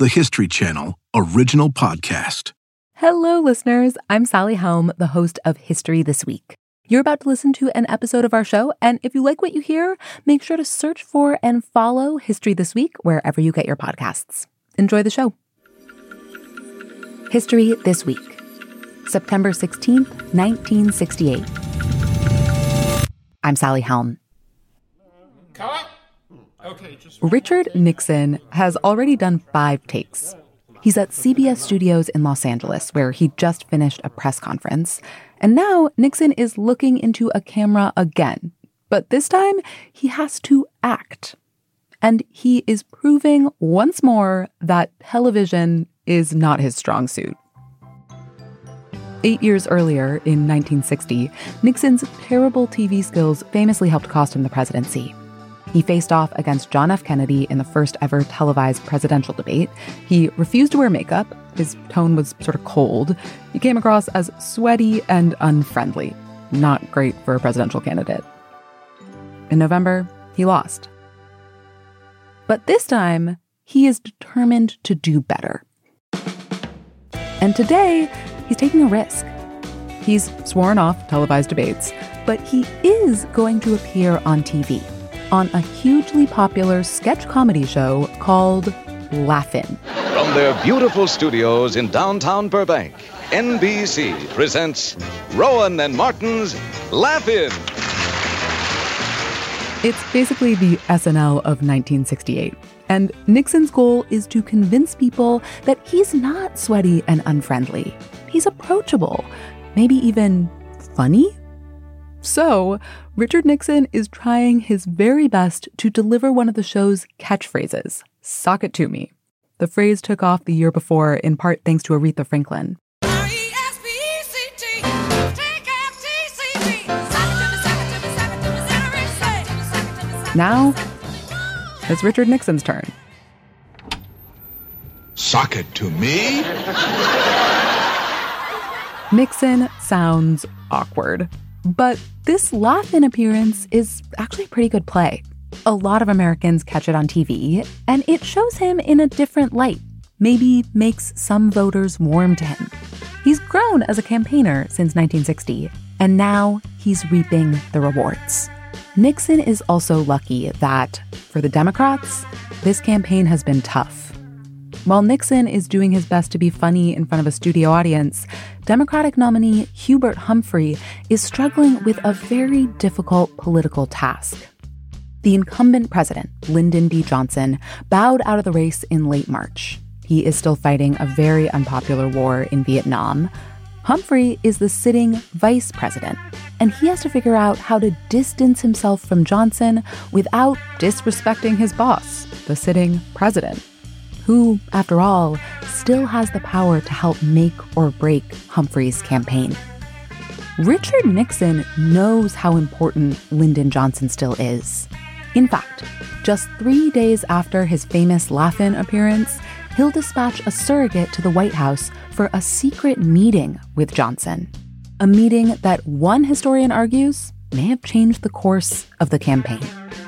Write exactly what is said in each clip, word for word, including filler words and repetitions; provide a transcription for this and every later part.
the History Channel original podcast. Hello, listeners. I'm Sally Helm, the host of History This Week. You're about to listen to an episode of our show, and if you like what you hear, make sure to search for and follow History This Week wherever you get your podcasts. Enjoy the show. History This Week, September sixteenth, nineteen sixty-eight. I'm Sally Helm. Cut. Okay, just Richard Nixon has already done five takes. He's at C B S Studios in Los Angeles, where he just finished a press conference. And now Nixon is looking into a camera again. But this time, he has to act. And he is proving once more that television is not his strong suit. Eight years earlier, in nineteen sixty, Nixon's terrible T V skills famously helped cost him the presidency. He faced off against John F. Kennedy in the first ever televised presidential debate. He refused to wear makeup. His tone was sort of cold. He came across as sweaty and unfriendly. Not great for a presidential candidate. In November, he lost. But this time, he is determined to do better. And today, he's taking a risk. He's sworn off televised debates, but he is going to appear on T V. On a hugely popular sketch comedy show called Laugh-In. From their beautiful studios in downtown Burbank, N B C presents Rowan and Martin's Laugh-In. It's basically the S N L of nineteen sixty-eight. And Nixon's goal is to convince people that he's not sweaty and unfriendly. He's approachable, maybe even funny. So, Richard Nixon is trying his very best to deliver one of the show's catchphrases, "Sock it to me." The phrase took off the year before, in part thanks to Aretha Franklin. R E S P E C T, T F T C T, sock it to me, sock it to me, sock it to me, sock it to me, sock it to me, sock it to me. Now, it's Richard Nixon's turn. Sock it to me? Nixon sounds awkward. But this Laugh-In appearance is actually a pretty good play. A lot of Americans catch it on T V, and it shows him in a different light. Maybe makes some voters warm to him. He's grown as a campaigner since nineteen sixty, and now he's reaping the rewards. Nixon is also lucky that, for the Democrats, this campaign has been tough. While Nixon is doing his best to be funny in front of a studio audience, Democratic nominee Hubert Humphrey is struggling with a very difficult political task. The incumbent president, Lyndon B. Johnson, bowed out of the race in late March. He is still fighting a very unpopular war in Vietnam. Humphrey is the sitting vice president, and he has to figure out how to distance himself from Johnson without disrespecting his boss, the sitting president, who, after all, still has the power to help make or break Humphrey's campaign. Richard Nixon knows how important Lyndon Johnson still is. In fact, just three days after his famous Laugh-In appearance, he'll dispatch a surrogate to the White House for a secret meeting with Johnson. A meeting that one historian argues may have changed the course of the campaign.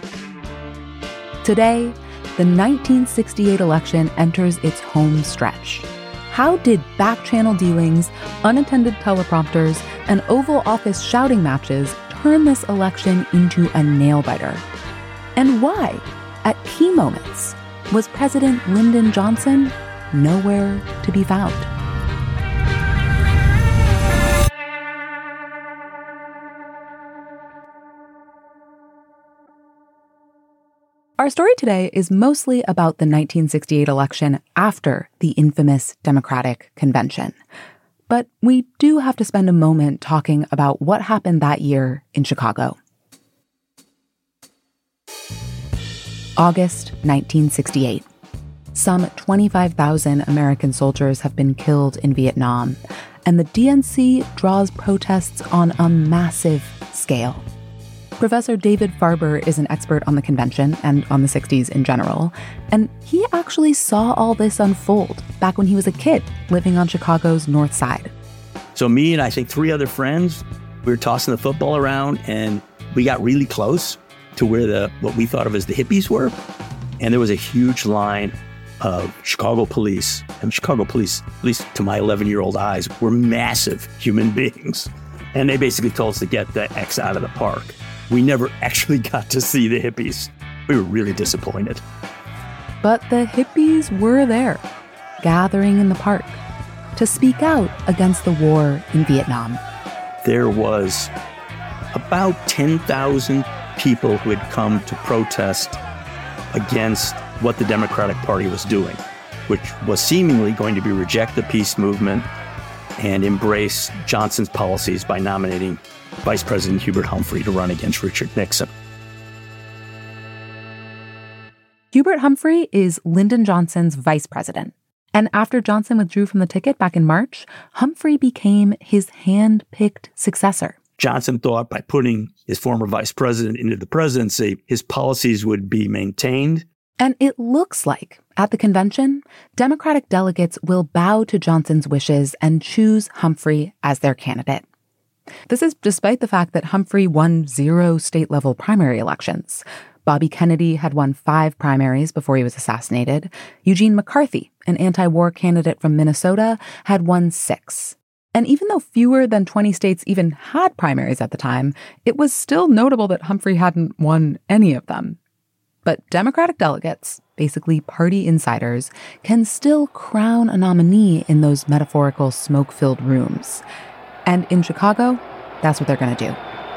Today, the nineteen sixty-eight election enters its home stretch. How did back-channel dealings, unattended teleprompters, and Oval Office shouting matches turn this election into a nail-biter? And why, at key moments, was President Lyndon Johnson nowhere to be found? Our story today is mostly about the nineteen sixty-eight election after the infamous Democratic Convention. But we do have to spend a moment talking about what happened that year in Chicago. August nineteen sixty-eight. Some twenty-five thousand American soldiers have been killed in Vietnam, and the D N C draws protests on a massive scale. Professor David Farber is an expert on the convention and on the sixties in general, and he actually saw all this unfold back when he was a kid living on Chicago's North Side. So me and I think three other friends, we were tossing the football around, and we got really close to where the what we thought of as the hippies were, and there was a huge line of Chicago police, and Chicago police, at least to my eleven-year-old eyes, were massive human beings. And they basically told us to get the X out of the park. We never actually got to see the hippies. We were really disappointed. But the hippies were there, gathering in the park to speak out against the war in Vietnam. There was about ten thousand people who had come to protest against what the Democratic Party was doing, which was seemingly going to be reject the peace movement and embrace Johnson's policies by nominating Vice President Hubert Humphrey to run against Richard Nixon. Hubert Humphrey is Lyndon Johnson's vice president. And after Johnson withdrew from the ticket back in March, Humphrey became his hand-picked successor. Johnson thought by putting his former vice president into the presidency, his policies would be maintained. And it looks like, at the convention, Democratic delegates will bow to Johnson's wishes and choose Humphrey as their candidate. This is despite the fact that Humphrey won zero state-level primary elections. Bobby Kennedy had won five primaries before he was assassinated. Eugene McCarthy, an anti-war candidate from Minnesota, had won six. And even though fewer than twenty states even had primaries at the time, it was still notable that Humphrey hadn't won any of them. But Democratic delegates, basically party insiders, can still crown a nominee in those metaphorical smoke-filled rooms. And in Chicago, that's what they're going to do.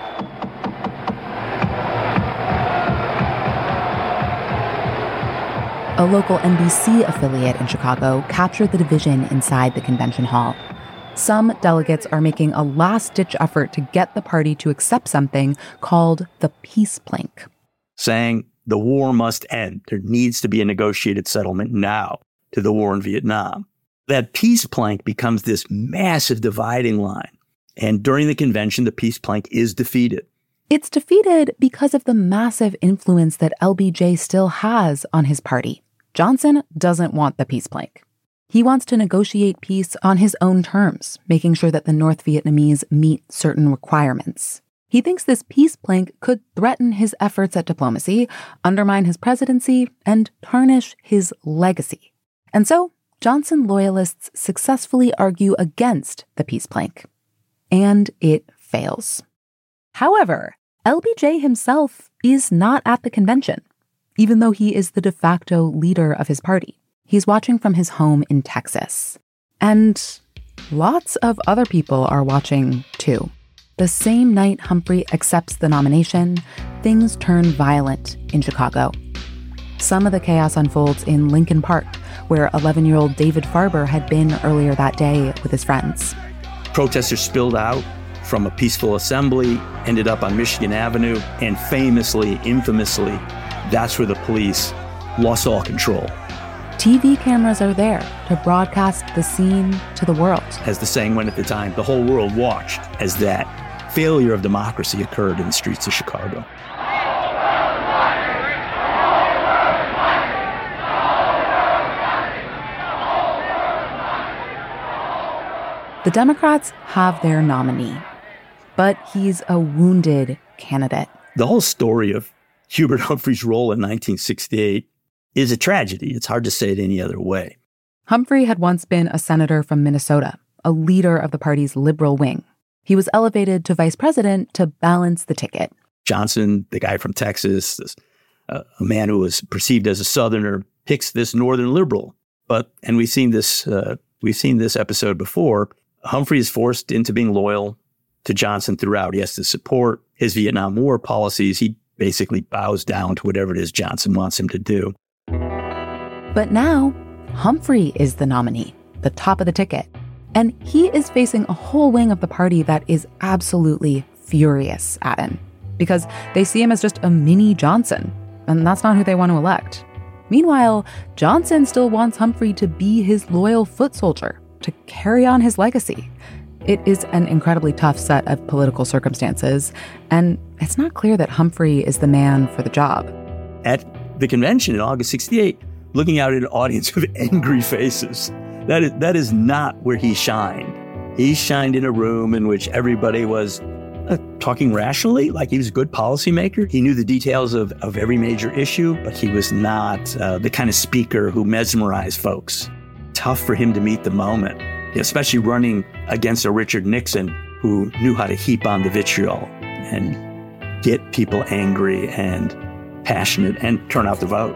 A local N B C affiliate in Chicago captured the division inside the convention hall. Some delegates are making a last-ditch effort to get the party to accept something called the peace plank. Saying the war must end. There needs to be a negotiated settlement now to the war in Vietnam. That peace plank becomes this massive dividing line. And during the convention, the peace plank is defeated. It's defeated because of the massive influence that L B J still has on his party. Johnson doesn't want the peace plank. He wants to negotiate peace on his own terms, making sure that the North Vietnamese meet certain requirements. He thinks this peace plank could threaten his efforts at diplomacy, undermine his presidency, and tarnish his legacy. And so, Johnson loyalists successfully argue against the peace plank. And it fails. However, L B J himself is not at the convention, even though he is the de facto leader of his party. He's watching from his home in Texas. And lots of other people are watching, too. The same night Humphrey accepts the nomination, things turn violent in Chicago. Some of the chaos unfolds in Lincoln Park, where eleven-year-old David Farber had been earlier that day with his friends. Protesters spilled out from a peaceful assembly, ended up on Michigan Avenue, and famously, infamously, that's where the police lost all control. T V cameras are there to broadcast the scene to the world. As the saying went at the time, the whole world watched as that failure of democracy occurred in the streets of Chicago. The Democrats have their nominee, but he's a wounded candidate. The whole story of Hubert Humphrey's role in nineteen sixty-eight is a tragedy. It's hard to say it any other way. Humphrey had once been a senator from Minnesota, a leader of the party's liberal wing. He was elevated to vice president to balance the ticket. Johnson, the guy from Texas, this, uh, a man who was perceived as a Southerner, picks this northern liberal. But, and we've seen this, uh, we've seen this episode before, Humphrey is forced into being loyal to Johnson throughout. He has to support his Vietnam War policies. He basically bows down to whatever it is Johnson wants him to do. But now, Humphrey is the nominee, the top of the ticket. And he is facing a whole wing of the party that is absolutely furious at him because they see him as just a mini Johnson, and that's not who they want to elect. Meanwhile, Johnson still wants Humphrey to be his loyal foot soldier, to carry on his legacy. It is an incredibly tough set of political circumstances, and it's not clear that Humphrey is the man for the job. At the convention in August sixty-eight, looking out at an audience with angry faces, that is, that is not where he shined. He shined in a room in which everybody was uh, talking rationally, like he was a good policymaker. He knew the details of, of every major issue, but he was not uh, the kind of speaker who mesmerized folks. Tough for him to meet the moment, especially running against a Richard Nixon who knew how to heap on the vitriol and get people angry and passionate and turn out the vote.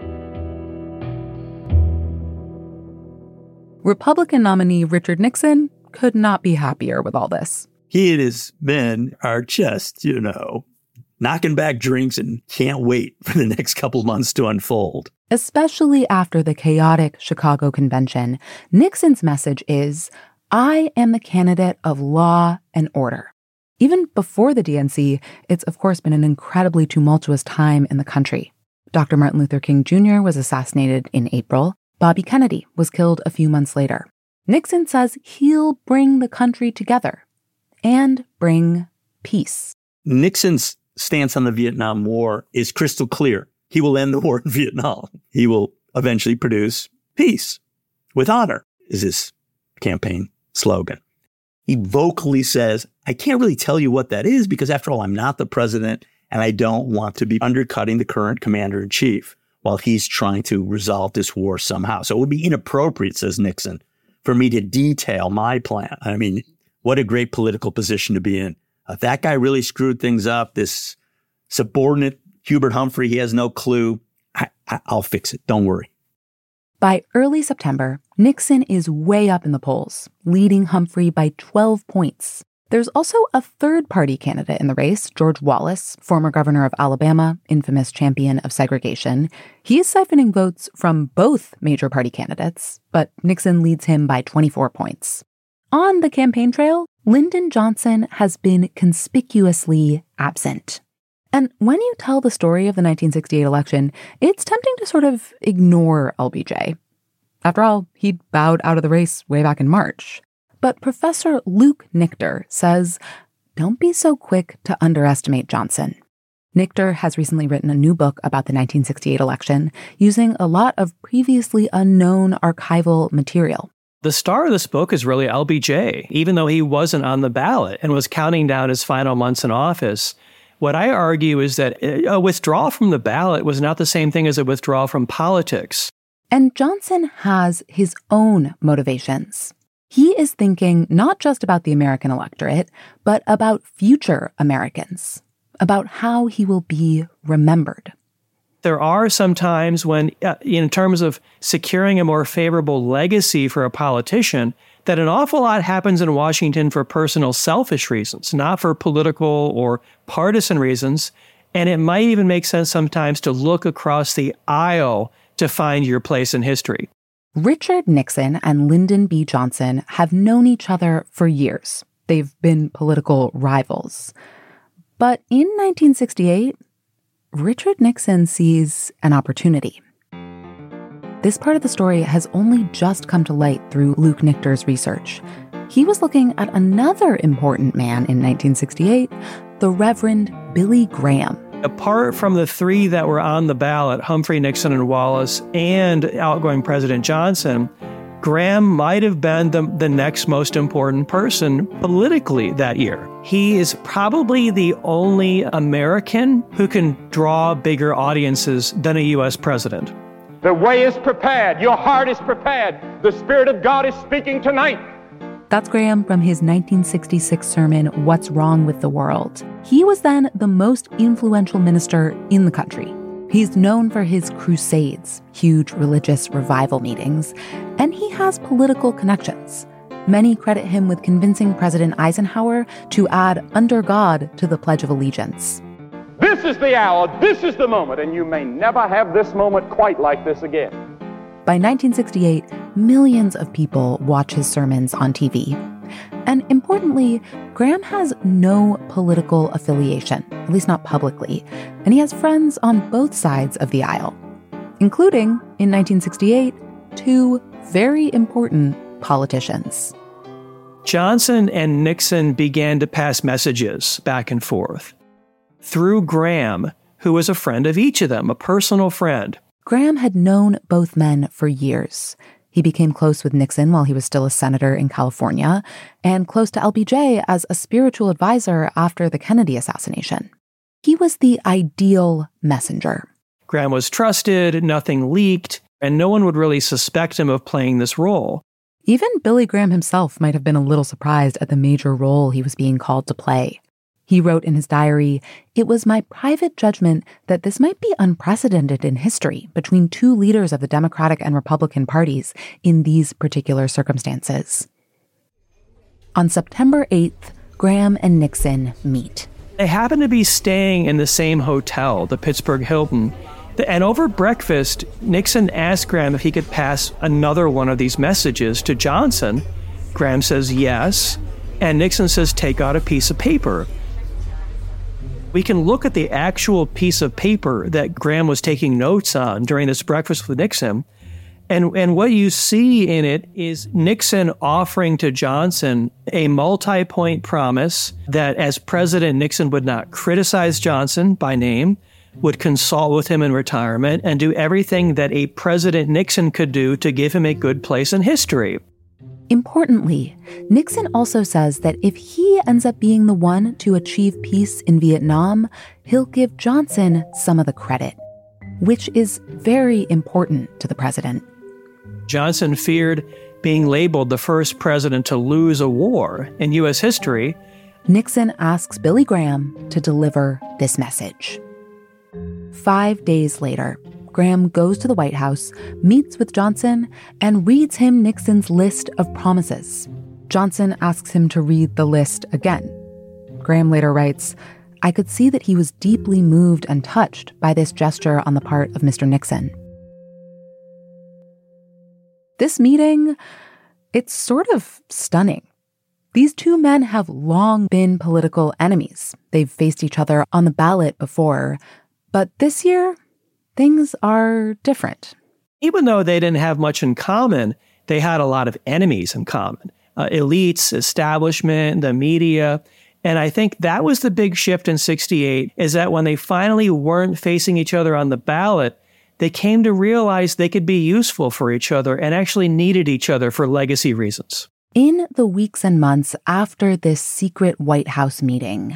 Republican nominee Richard Nixon could not be happier with all this. He and his men are just, you know, knocking back drinks and can't wait for the next couple months to unfold. Especially after the chaotic Chicago convention, Nixon's message is, I am the candidate of law and order. Even before the D N C, it's of course been an incredibly tumultuous time in the country. Doctor Martin Luther King Junior was assassinated in April. Bobby Kennedy was killed a few months later. Nixon says he'll bring the country together and bring peace. Nixon's stance on the Vietnam War is crystal clear. He will end the war in Vietnam. He will eventually produce peace with honor, is his campaign slogan. He vocally says, I can't really tell you what that is because, after all, I'm not the president and I don't want to be undercutting the current commander-in-chief while he's trying to resolve this war somehow. So it would be inappropriate, says Nixon, for me to detail my plan. I mean, what a great political position to be in. If that guy really screwed things up, this subordinate Hubert Humphrey, he has no clue. I, I, I'll fix it. Don't worry. By early September, Nixon is way up in the polls, leading Humphrey by twelve points. There's also a third-party candidate in the race, George Wallace, former governor of Alabama, infamous champion of segregation. He's siphoning votes from both major party candidates, but Nixon leads him by twenty-four points. On the campaign trail, Lyndon Johnson has been conspicuously absent. And when you tell the story of the nineteen sixty-eight election, it's tempting to sort of ignore L B J. After all, he'd bowed out of the race way back in March. But Professor Luke Nichter says, don't be so quick to underestimate Johnson. Nichter has recently written a new book about the nineteen sixty-eight election, using a lot of previously unknown archival material. The star of this book is really L B J, even though he wasn't on the ballot and was counting down his final months in office. What I argue is that a withdrawal from the ballot was not the same thing as a withdrawal from politics. And Johnson has his own motivations. He is thinking not just about the American electorate, but about future Americans, about how he will be remembered. There are some times when, uh, in terms of securing a more favorable legacy for a politician, that an awful lot happens in Washington for personal selfish reasons, not for political or partisan reasons. And it might even make sense sometimes to look across the aisle to find your place in history. Richard Nixon and Lyndon B. Johnson have known each other for years. They've been political rivals. But in nineteen sixty-eight, Richard Nixon sees an opportunity. This part of the story has only just come to light through Luke Nichter's research. He was looking at another important man in nineteen sixty-eight, the Reverend Billy Graham. Apart from the three that were on the ballot, Humphrey, Nixon, and Wallace, and outgoing President Johnson, Graham might have been the, the next most important person politically that year. He is probably the only American who can draw bigger audiences than a U S president. The way is prepared. Your heart is prepared. The Spirit of God is speaking tonight. That's Graham from his nineteen sixty-six sermon, What's Wrong with the World? He was then the most influential minister in the country. He's known for his crusades, huge religious revival meetings, and he has political connections. Many credit him with convincing President Eisenhower to add under God to the Pledge of Allegiance. This is the hour. This is the moment. And you may never have this moment quite like this again. By nineteen sixty-eight, millions of people watch his sermons on T V. And importantly, Graham has no political affiliation, at least not publicly, and he has friends on both sides of the aisle, including, in nineteen sixty-eight, two very important politicians. Johnson and Nixon began to pass messages back and forth through Graham, who was a friend of each of them, a personal friend. Graham had known both men for years. He became close with Nixon while he was still a senator in California, and close to L B J as a spiritual advisor after the Kennedy assassination. He was the ideal messenger. Graham was trusted, nothing leaked, and no one would really suspect him of playing this role. Even Billy Graham himself might have been a little surprised at the major role he was being called to play. He wrote in his diary, "It was my private judgment that this might be unprecedented in history between two leaders of the Democratic and Republican parties in these particular circumstances." On September eighth, Graham and Nixon meet. They happened to be staying in the same hotel, the Pittsburgh Hilton, and over breakfast, Nixon asked Graham if he could pass another one of these messages to Johnson. Graham says yes, and Nixon says, "Take out a piece of paper." We can look at the actual piece of paper that Graham was taking notes on during this breakfast with Nixon. And, and what you see in it is Nixon offering to Johnson a multi-point promise that as president, Nixon would not criticize Johnson by name, would consult with him in retirement, and do everything that a President Nixon could do to give him a good place in history. Importantly, Nixon also says that if he ends up being the one to achieve peace in Vietnam, he'll give Johnson some of the credit, which is very important to the president. Johnson feared being labeled the first president to lose a war in U S history. Nixon asks Billy Graham to deliver this message. Five days later, Graham goes to the White House, meets with Johnson, and reads him Nixon's list of promises. Johnson asks him to read the list again. Graham later writes, "I could see that he was deeply moved and touched by this gesture on the part of Mister Nixon." This meeting, it's sort of stunning. These two men have long been political enemies. They've faced each other on the ballot before, but this year, things are different. Even though they didn't have much in common, they had a lot of enemies in common. Uh, elites, establishment, the media. And I think that was the big shift in sixty-eight, is that when they finally weren't facing each other on the ballot, they came to realize they could be useful for each other and actually needed each other for legacy reasons. In the weeks and months after this secret White House meeting,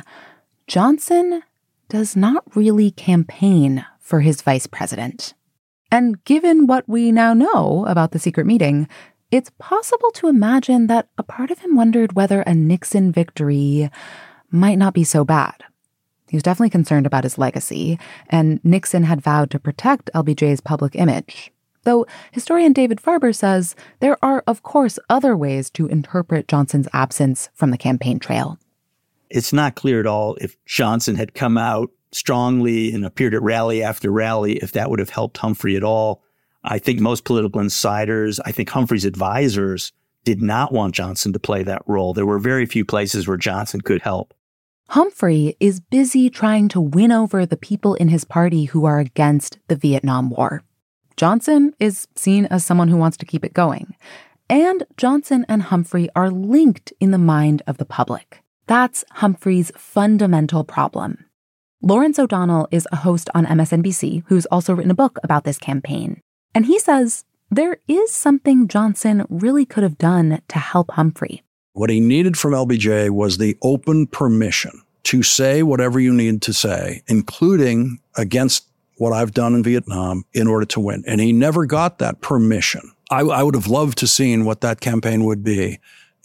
Johnson does not really campaign for his vice president. And given what we now know about the secret meeting, it's possible to imagine that a part of him wondered whether a Nixon victory might not be so bad. He was definitely concerned about his legacy, and Nixon had vowed to protect L B J's public image. Though historian David Farber says there are, of course, other ways to interpret Johnson's absence from the campaign trail. It's not clear at all if Johnson had come out strongly and appeared at rally after rally, if that would have helped Humphrey at all. I think most political insiders, I think Humphrey's advisors, did not want Johnson to play that role. There were very few places where Johnson could help. Humphrey is busy trying to win over the people in his party who are against the Vietnam War. Johnson is seen as someone who wants to keep it going. And Johnson and Humphrey are linked in the mind of the public. That's Humphrey's fundamental problem. Lawrence O'Donnell is a host on M S N B C who's also written a book about this campaign. And he says there is something Johnson really could have done to help Humphrey. What he needed from L B J was the open permission to say whatever you need to say, including against what I've done in Vietnam, in order to win. And he never got that permission. I, I would have loved to seen what that campaign would be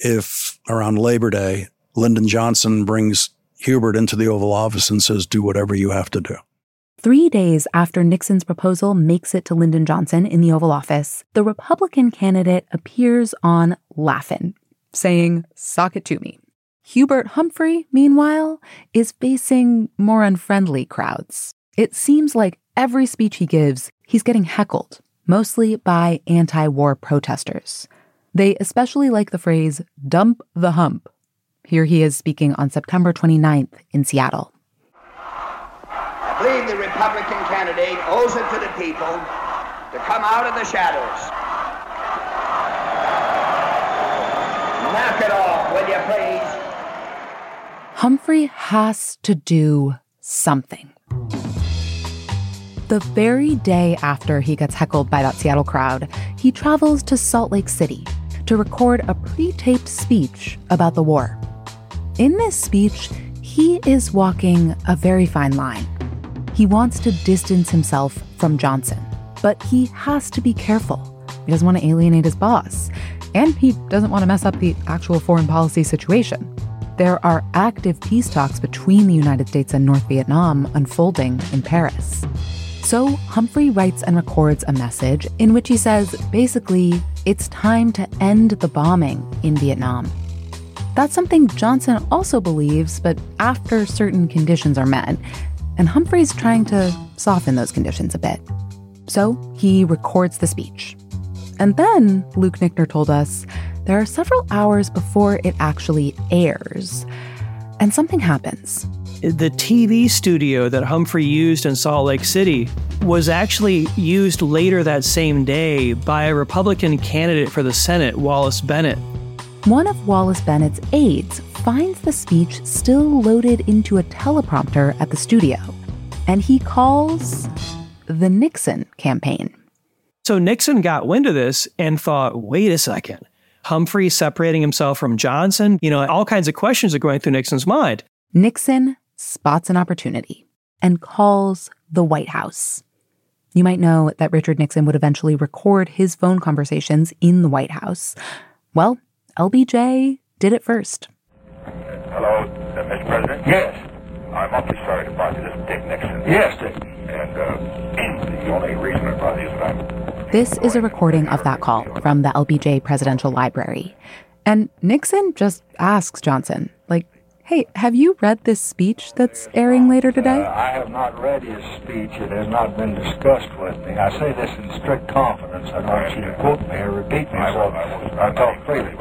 if around Labor Day, Lyndon Johnson brings Hubert into the Oval Office and says, do whatever you have to do. Three days after Nixon's proposal makes it to Lyndon Johnson in the Oval Office, the Republican candidate appears on Laugh-In, saying, "Sock it to me." Hubert Humphrey, meanwhile, is facing more unfriendly crowds. It seems like every speech he gives, he's getting heckled, mostly by anti-war protesters. They especially like the phrase, "dump the hump." Here he is speaking on September twenty-ninth in Seattle. I believe the Republican candidate owes it to the people to come out of the shadows. Knock it off, will you please? Humphrey has to do something. The very day after he gets heckled by that Seattle crowd, he travels to Salt Lake City to record a pre-taped speech about the war. In this speech, he is walking a very fine line. He wants to distance himself from Johnson, but he has to be careful. He doesn't want to alienate his boss, and he doesn't want to mess up the actual foreign policy situation. There are active peace talks between the United States and North Vietnam unfolding in Paris. So Humphrey writes and records a message in which he says, basically, it's time to end the bombing in Vietnam. That's something Johnson also believes, but after certain conditions are met, and Humphrey's trying to soften those conditions a bit. So he records the speech. And then, Luke Nickner told us, there are several hours before it actually airs, and something happens. The T V studio that Humphrey used in Salt Lake City was actually used later that same day by a Republican candidate for the Senate, Wallace Bennett. One of Wallace Bennett's aides finds the speech still loaded into a teleprompter at the studio, and he calls the Nixon campaign. So Nixon got wind of this and thought, wait a second, Humphrey separating himself from Johnson? You know, all kinds of questions are going through Nixon's mind. Nixon spots an opportunity and calls the White House. You might know that Richard Nixon would eventually record his phone conversations in the White House. Well, L B J did it first. Hello, uh, Mister President? Yes. I'm awfully sorry to bother you. This is Dick Nixon. Yes, Dick. And uh, the only reason I brought you is that I'm... This is a recording of that call from the L B J Presidential Library. And Nixon just asks Johnson, like, hey, have you read this speech that's airing later today? Uh, I have not read his speech. It has not been discussed with me. I say this in strict confidence. I don't want you to quote me or repeat me, so I talk freely.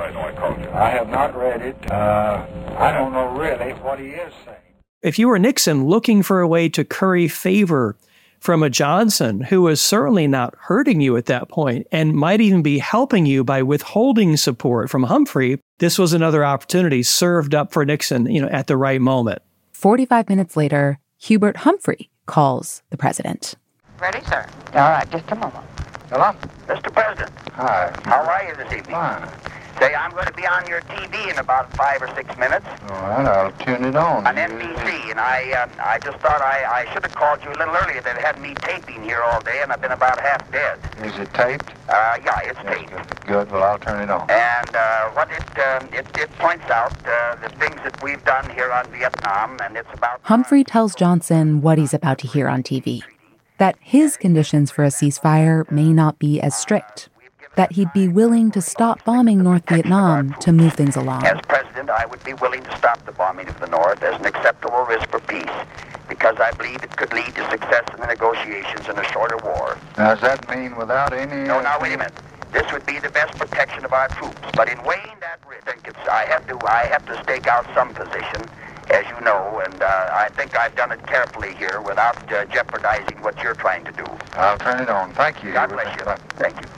I have not read it. Uh, I don't know really what he is saying. If you were Nixon looking for a way to curry favor from a Johnson who was certainly not hurting you at that point and might even be helping you by withholding support from Humphrey, this was another opportunity served up for Nixon, you know, at the right moment. forty-five minutes later, Hubert Humphrey calls the president. Ready, sir? All right, just a moment. Hello? Mister President. Hi. How are you this evening? Fine. Say, I'm going to be on your T V in about five or six minutes. All right, I'll tune it on. On N B C, and I uh, I just thought I, I should have called you a little earlier. They had me taping here all day, and I've been about half dead. Is it taped? Uh, yeah, it's Yes, taped. Good. Good, well, I'll turn it on. And uh, what it, uh, it it points out uh, the things that we've done here on Vietnam, and it's about... Humphrey tells Johnson what he's about to hear on T V, that his conditions for a ceasefire may not be as strict, that he'd be willing to stop bombing North Vietnam to move things along. As president, I would be willing to stop the bombing of the North as an acceptable risk for peace, because I believe it could lead to success in the negotiations in a shorter war. Now, does that mean without any... No, now, wait a minute. This would be the best protection of our troops, but in weighing that risk, I think it's, I have to, I have to stake out some position, as you know, and uh, I think I've done it carefully here without uh, jeopardizing what you're trying to do. I'll turn it on. Thank you. God bless you. Thank you.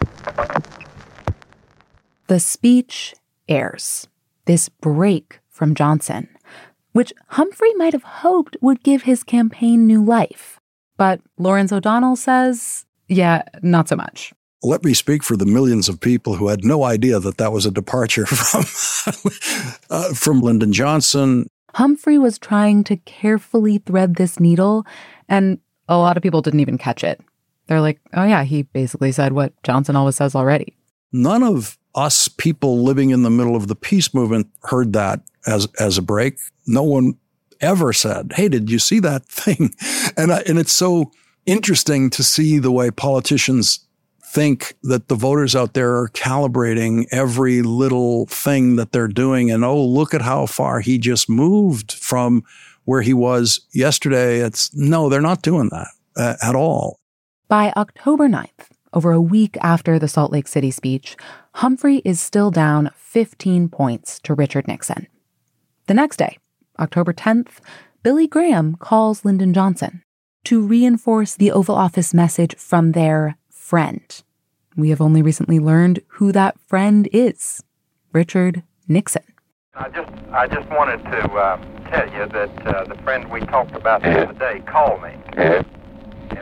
The speech airs, this break from Johnson, which Humphrey might have hoped would give his campaign new life. But Lawrence O'Donnell says, yeah, not so much. Let me speak for the millions of people who had no idea that that was a departure from, uh, from Lyndon Johnson. Humphrey was trying to carefully thread this needle, and a lot of people didn't even catch it. They're like, oh yeah, he basically said what Johnson always says already. None of us people living in the middle of the peace movement heard that as as a break. No one ever said, hey, did you see that thing? And I, and it's so interesting to see the way politicians think that the voters out there are calibrating every little thing that they're doing. And, oh, look at how far he just moved from where he was yesterday. It's no, they're not doing that uh, at all. By October ninth, over a week after the Salt Lake City speech, Humphrey is still down fifteen points to Richard Nixon. The next day, October tenth, Billy Graham calls Lyndon Johnson to reinforce the Oval Office message from their friend. We have only recently learned who that friend is, Richard Nixon. I just I just wanted to uh, tell you that uh, the friend we talked about the other day called me. And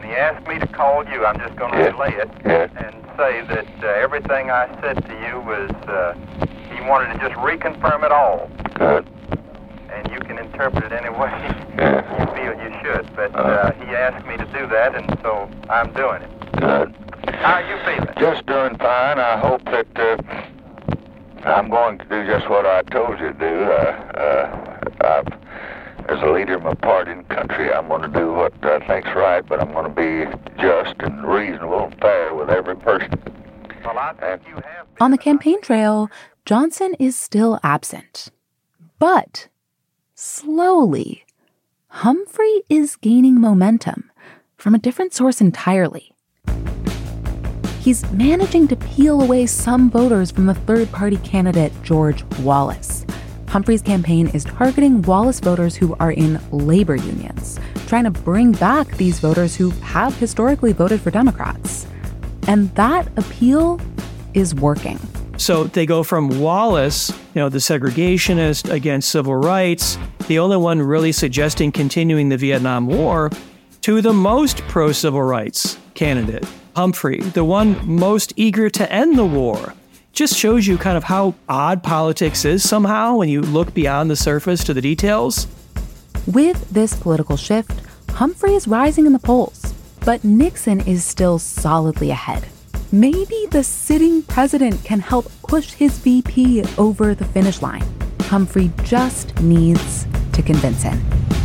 and he asked me to call you. I'm just going to Yes. relay it Yes. and say that uh, everything I said to you was, uh, he wanted to just reconfirm it all. Good. And you can interpret it any way Yes. you feel you should. But uh, he asked me to do that, and so I'm doing it. Good. How are you feeling? Just doing fine. I hope that uh, I'm going to do just what I told you to do. Uh, uh, I've, as a leader of my party and country, I'm going to do what I think's right, but I'm going to be just and reasonable and fair with every person. Well, I think you have. On the campaign trail, Johnson is still absent. But slowly, Humphrey is gaining momentum from a different source entirely. He's managing to peel away some voters from the third-party candidate, George Wallace. Humphrey's campaign is targeting Wallace voters who are in labor unions, trying to bring back these voters who have historically voted for Democrats. And that appeal is working. So they go from Wallace, you know, the segregationist against civil rights, the only one really suggesting continuing the Vietnam War, to the most pro-civil rights candidate, Humphrey, the one most eager to end the war. Just shows you kind of how odd politics is somehow when you look beyond the surface to the details. With this political shift, Humphrey is rising in the polls, but Nixon is still solidly ahead. Maybe the sitting president can help push his V P over the finish line. Humphrey just needs to convince him.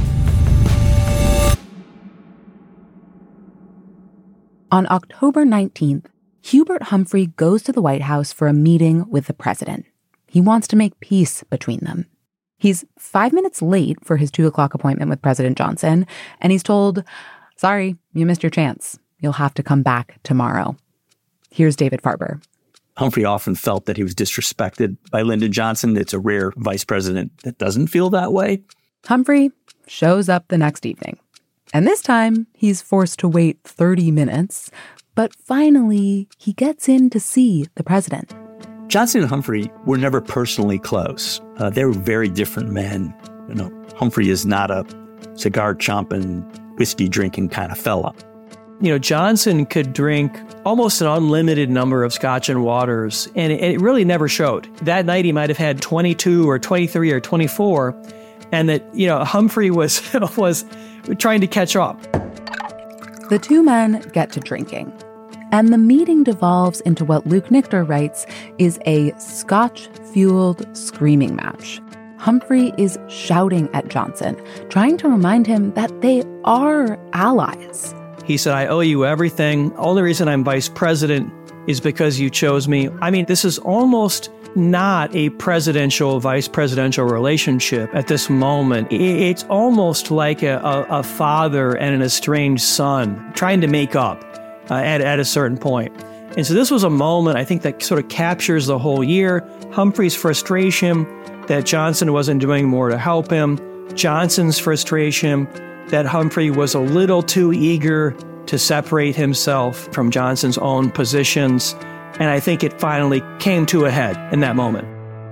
On October nineteenth, Hubert Humphrey goes to the White House for a meeting with the president. He wants to make peace between them. He's five minutes late for his two o'clock appointment with President Johnson, and he's told, sorry, you missed your chance. You'll have to come back tomorrow. Here's David Farber. Humphrey often felt that he was disrespected by Lyndon Johnson. It's a rare vice president that doesn't feel that way. Humphrey shows up the next evening. And this time, he's forced to wait thirty minutes. But finally, he gets in to see the president. Johnson and Humphrey were never personally close. Uh, they were very different men. You know, Humphrey is not a cigar-chomping, whiskey-drinking kind of fella. You know, Johnson could drink almost an unlimited number of scotch and waters, and it, it really never showed. That night, he might have had twenty-two or twenty-three or twenty-four, and that, you know, Humphrey was was trying to catch up. The two men get to drinking, and the meeting devolves into what Luke Nichter writes is a scotch-fueled screaming match. Humphrey is shouting at Johnson, trying to remind him that they are allies. He said, I owe you everything. Only reason I'm vice president is because you chose me. I mean, this is almost not a presidential, vice presidential relationship at this moment. It's almost like a, a, a father and an estranged son trying to make up uh, at, at a certain point. And so this was a moment, I think, that sort of captures the whole year. Humphrey's frustration that Johnson wasn't doing more to help him. Johnson's frustration that Humphrey was a little too eager to separate himself from Johnson's own positions. And I think it finally came to a head in that moment.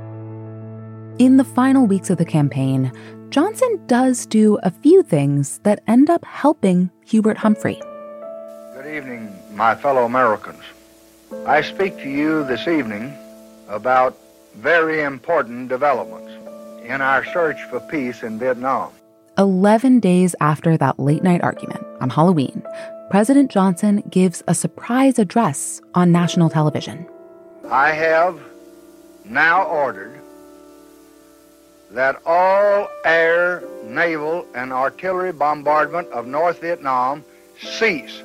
In the final weeks of the campaign, Johnson does do a few things that end up helping Hubert Humphrey. Good evening, my fellow Americans. I speak to you this evening about very important developments in our search for peace in Vietnam. Eleven days after that late-night argument on Halloween, President Johnson gives a surprise address on national television. I have now ordered that all air, naval, and artillery bombardment of North Vietnam cease.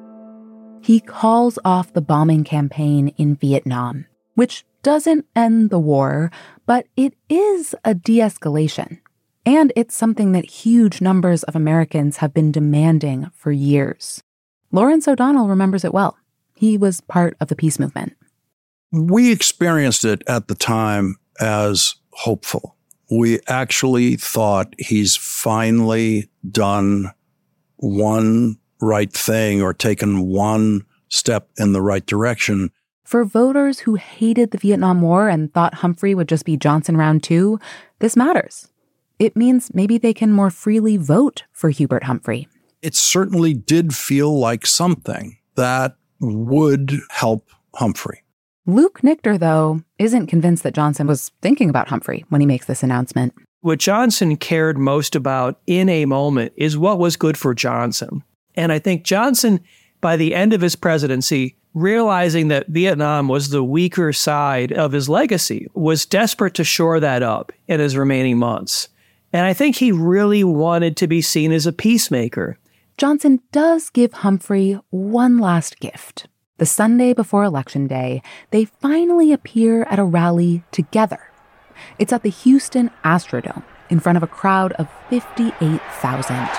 He calls off the bombing campaign in Vietnam, which doesn't end the war, but it is a de-escalation. And it's something that huge numbers of Americans have been demanding for years. Lawrence O'Donnell remembers it well. He was part of the peace movement. We experienced it at the time as hopeful. We actually thought he's finally done one right thing or taken one step in the right direction. For voters who hated the Vietnam War and thought Humphrey would just be Johnson round two, this matters. It means maybe they can more freely vote for Hubert Humphrey. it certainly did feel like something that would help Humphrey. Luke Nichter, though, isn't convinced that Johnson was thinking about Humphrey when he makes this announcement. What Johnson cared most about in a moment is what was good for Johnson. And I think Johnson, by the end of his presidency, realizing that Vietnam was the weaker side of his legacy, was desperate to shore that up in his remaining months. And I think he really wanted to be seen as a peacemaker. Johnson does give Humphrey one last gift. The Sunday before Election Day, they finally appear at a rally together. It's at the Houston Astrodome in front of a crowd of fifty-eight thousand.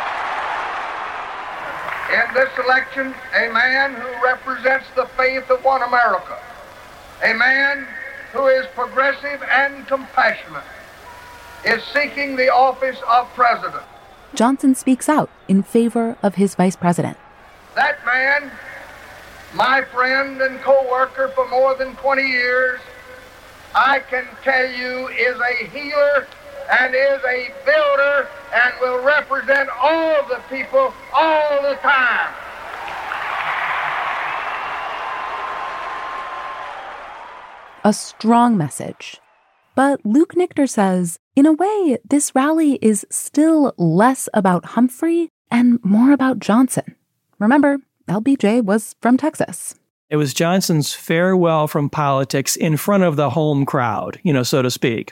In this election, a man who represents the faith of one America, a man who is progressive and compassionate, is seeking the office of president. Johnson speaks out in favor of his vice president. That man, my friend and co-worker for more than twenty years, I can tell you is a healer and is a builder and will represent all the people all the time. A strong message. But Luke Nichter says, in a way, this rally is still less about Humphrey and more about Johnson. Remember, L B J was from Texas. It was Johnson's farewell from politics in front of the home crowd, you know, so to speak.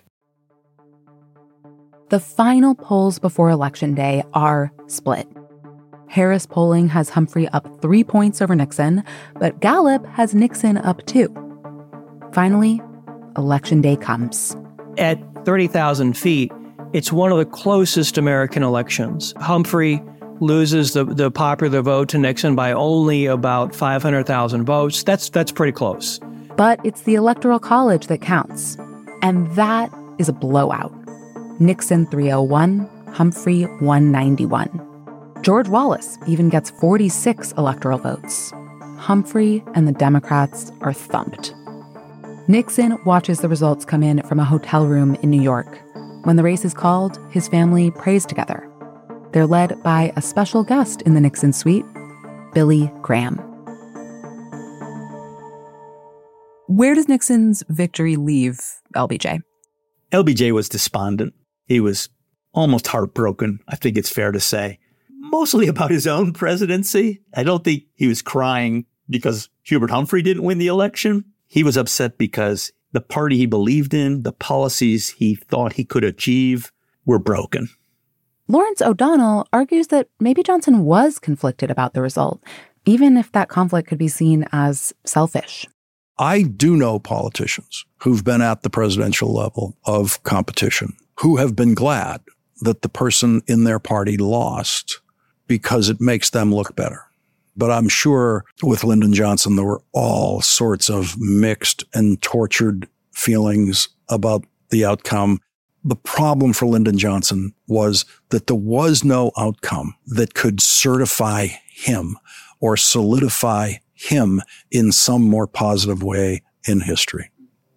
The final polls before Election Day are split. Harris polling has Humphrey up three points over Nixon, but Gallup has Nixon up two. Finally, Election Day comes. At thirty thousand feet, it's one of the closest American elections. Humphrey loses the, the popular vote to Nixon by only about five hundred thousand votes. That's, that's pretty close. But it's the Electoral College that counts. And that is a blowout. Nixon three oh one, Humphrey one ninety-one. George Wallace even gets forty-six electoral votes. Humphrey and the Democrats are thumped. Nixon watches the results come in from a hotel room in New York. When the race is called, his family prays together. They're led by a special guest in the Nixon suite, Billy Graham. Where does Nixon's victory leave L B J? L B J was despondent. He was almost heartbroken, I think it's fair to say. Mostly about his own presidency. I don't think he was crying because Hubert Humphrey didn't win the election. He was upset because the party he believed in, the policies he thought he could achieve, were broken. Lawrence O'Donnell argues that maybe Johnson was conflicted about the result, even if that conflict could be seen as selfish. I do know politicians who've been at the presidential level of competition who have been glad that the person in their party lost because it makes them look better. But I'm sure with Lyndon Johnson, there were all sorts of mixed and tortured feelings about the outcome. The problem for Lyndon Johnson was that there was no outcome that could certify him or solidify him in some more positive way in history.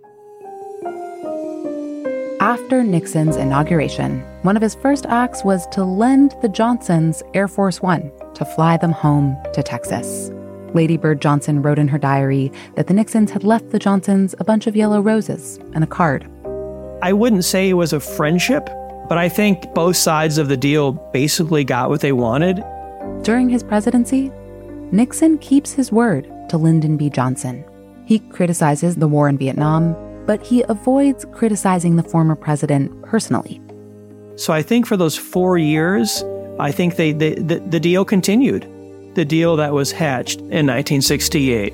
After Nixon's inauguration, one of his first acts was to lend the Johnsons Air Force One to fly them home to Texas. Lady Bird Johnson wrote in her diary that the Nixons had left the Johnsons a bunch of yellow roses and a card. I wouldn't say it was a friendship, but I think both sides of the deal basically got what they wanted. During his presidency, Nixon keeps his word to Lyndon B. Johnson. He criticizes the war in Vietnam, but he avoids criticizing the former president personally. So I think for those four years, I think they, they the, the deal continued, the deal that was hatched in nineteen sixty-eight.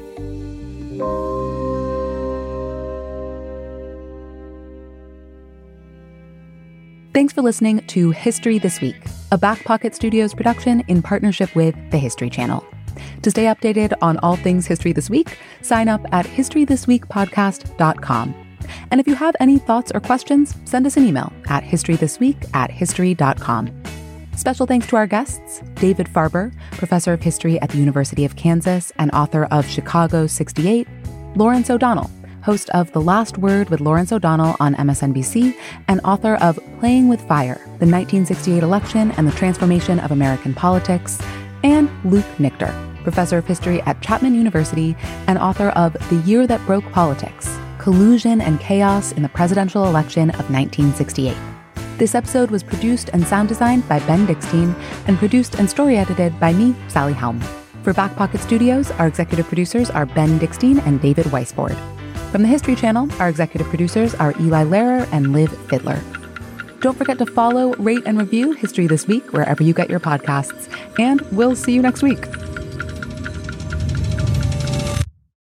Thanks for listening to History This Week, a Back Pocket Studios production in partnership with the History Channel. To stay updated on all things History This Week, sign up at history this week podcast dot com. And if you have any thoughts or questions, send us an email at historythisweek at history dot com. Special thanks to our guests, David Farber, professor of history at the University of Kansas and author of Chicago sixty-eight, Lawrence O'Donnell, host of The Last Word with Lawrence O'Donnell on M S N B C, and author of Playing with Fire, the nineteen sixty-eight Election and the Transformation of American Politics, and Luke Nichter, professor of history at Chapman University and author of The Year That Broke Politics, Collusion and Chaos in the Presidential Election of nineteen sixty-eight. This episode was produced and sound designed by Ben Dickstein and produced and story edited by me, Sally Helm. For Back Pocket Studios, our executive producers are Ben Dickstein and David Weisbord. From the History Channel, our executive producers are Eli Lehrer and Liv Fiddler. Don't forget to follow, rate, and review History This Week wherever you get your podcasts, and we'll see you next week.